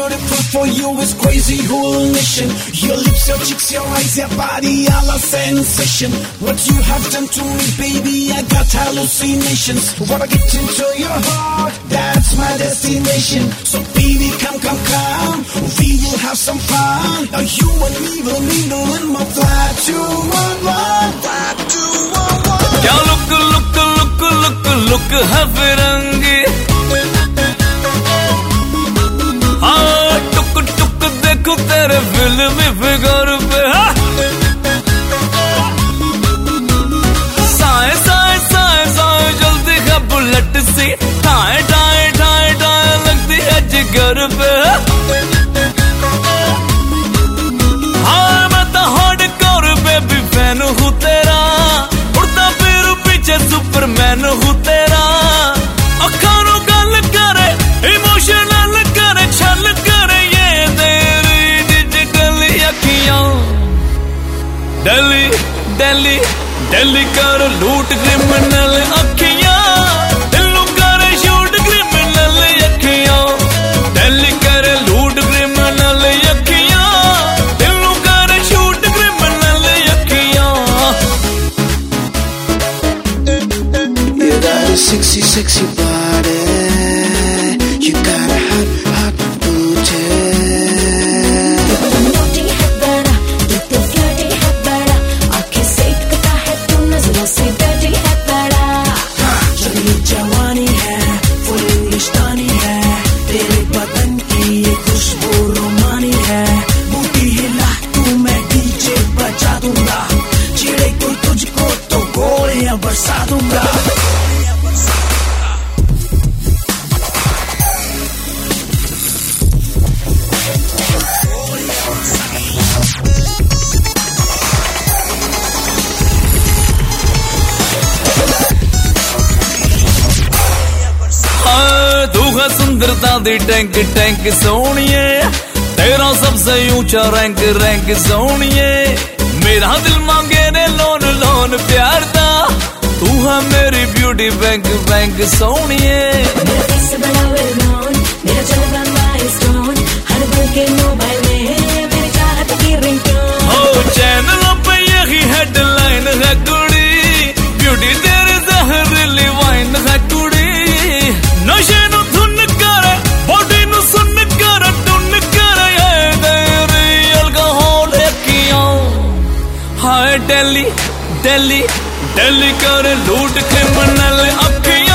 beautiful for you is crazy whole nation. Your lips, your cheeks, your eyes, your body, all a sensation. What you have done to me, baby, I got hallucinations. Wanna get into your heart, that's my destination. So baby, come, come, come, we will have some fun. Now you and me will mingle in my fly to one, fly to one. क्या look, look, look, look, look है फिरंगी. हाँ टुक टुक देखो तेरे फिल्मी figure पे. साए साए साए साए जल्दी है बुलेट सी. ठाए ठाए ठाए ठाए लगती है जिगर पे. हाँ मैं तो हार्डकोर बेबी फैन हूँ तेरा. उड़ता फिर पीछे सुपरमैन हूँ तेरा. अखां नूं गल करे इमोशनल करे छल करे ये तेरी डिजिटल अखियां. दिल्ली दिल्ली दिल्ली कर लूट क्रिमिनल अखियां. दिल्लू करे शूट क्रिमिनल अखियां. दिल्ली करे लूट क्रिमिनल अखियां. दिल्लू करे शूट क्रिमिनल अखियां. You got a sexy, sexy body. You got a hot, hot booty. Naughty है बड़ा, ये तो फ्लर्टी है बड़ा. आँखें सेक करता है तू, नजरों से डर्टी है बड़ा. जब ये जवानी है, full इंग्लिशतानी है. तेरे बदन की ये खुशबू रोमानी है. बूटी हिला तू मैं डीजे बजा दूंगा. चिड़े कोई तुझको तो गोलियां बरसा दूंगा. सुंदरता दी टैंक टैंक सोनिए. तेरा सबसे ऊंचा रैंक रैंक सोनिए. मेरा दिल मांगे ने लोन लोन प्यार दा. तू है मेरी ब्यूटी बैंक बैंक सोनिए. मेरा फेस बड़ा वेल नोन, मेरा जलवा माइलस्टोन. हर पल के मोबाइल में मेरी चाहत की रिंगटोन. ओ चैनलों पे यही हेडलाइन है कुड़ी. ब्यूटी तेरे जहरीली वाइन है कुड़ी. नशे नु धुन करे बॉडी नु सुन करे टुन करे ये तेरी अल्कोहल अखियां. हाय दिल्ली दिल्ली दिल्ली कर लूट क्रिमिनल अखियां.